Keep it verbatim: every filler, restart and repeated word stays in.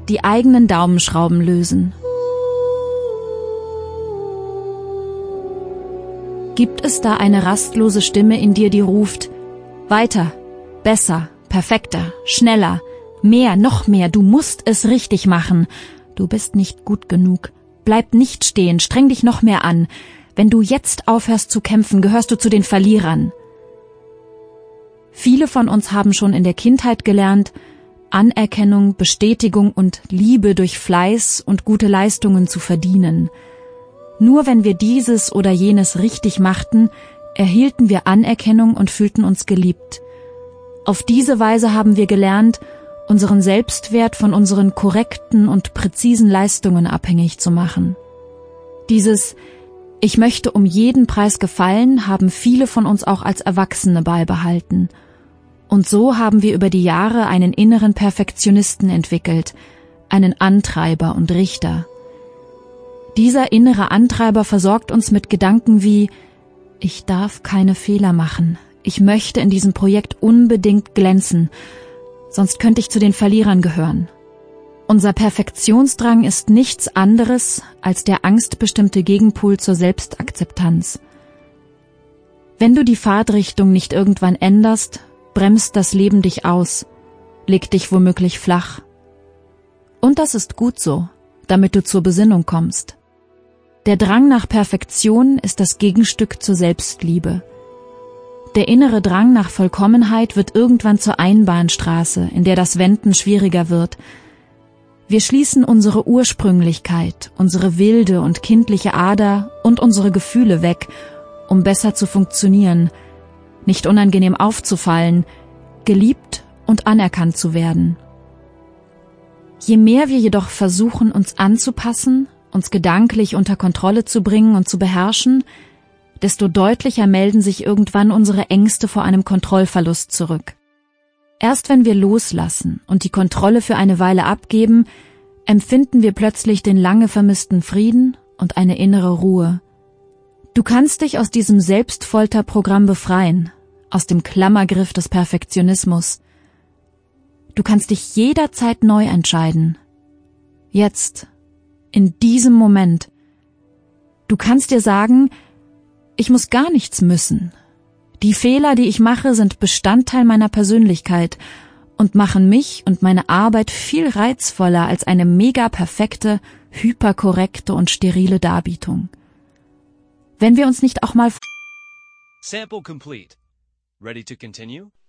die eigenen Daumenschrauben lösen. Gibt es da eine rastlose Stimme in dir, die ruft: Weiter, besser, perfekter, schneller, mehr, noch mehr, du musst es richtig machen. Du bist nicht gut genug. Bleib nicht stehen, streng dich noch mehr an. Wenn du jetzt aufhörst zu kämpfen, gehörst du zu den Verlierern. Viele von uns haben schon in der Kindheit gelernt, Anerkennung, Bestätigung und Liebe durch Fleiß und gute Leistungen zu verdienen. Nur wenn wir dieses oder jenes richtig machten, erhielten wir Anerkennung und fühlten uns geliebt. Auf diese Weise haben wir gelernt, unseren Selbstwert von unseren korrekten und präzisen Leistungen abhängig zu machen. Dieses „Ich möchte um jeden Preis gefallen" haben viele von uns auch als Erwachsene beibehalten. Und so haben wir über die Jahre einen inneren Perfektionisten entwickelt, einen Antreiber und Richter. Dieser innere Antreiber versorgt uns mit Gedanken wie: Ich darf keine Fehler machen, ich möchte in diesem Projekt unbedingt glänzen, sonst könnte ich zu den Verlierern gehören. Unser Perfektionsdrang ist nichts anderes als der angstbestimmte Gegenpol zur Selbstakzeptanz. Wenn du die Fahrtrichtung nicht irgendwann änderst, bremst das Leben dich aus, legt dich womöglich flach. Und das ist gut so, damit du zur Besinnung kommst. Der Drang nach Perfektion ist das Gegenstück zur Selbstliebe. Der innere Drang nach Vollkommenheit wird irgendwann zur Einbahnstraße, in der das Wenden schwieriger wird. Wir schließen unsere Ursprünglichkeit, unsere wilde und kindliche Ader und unsere Gefühle weg, um besser zu funktionieren, nicht unangenehm aufzufallen, geliebt und anerkannt zu werden. Je mehr wir jedoch versuchen, uns anzupassen, uns gedanklich unter Kontrolle zu bringen und zu beherrschen, desto deutlicher melden sich irgendwann unsere Ängste vor einem Kontrollverlust zurück. Erst wenn wir loslassen und die Kontrolle für eine Weile abgeben, empfinden wir plötzlich den lange vermissten Frieden und eine innere Ruhe. Du kannst dich aus diesem Selbstfolterprogramm befreien, aus dem Klammergriff des Perfektionismus. Du kannst dich jederzeit neu entscheiden. Jetzt, in diesem Moment. Du kannst dir sagen: Ich muss gar nichts müssen. Die Fehler, die ich mache, sind Bestandteil meiner Persönlichkeit und machen mich und meine Arbeit viel reizvoller als eine mega perfekte, hyperkorrekte und sterile Darbietung. Wenn wir uns nicht auch mal... Sample complete. Ready to continue?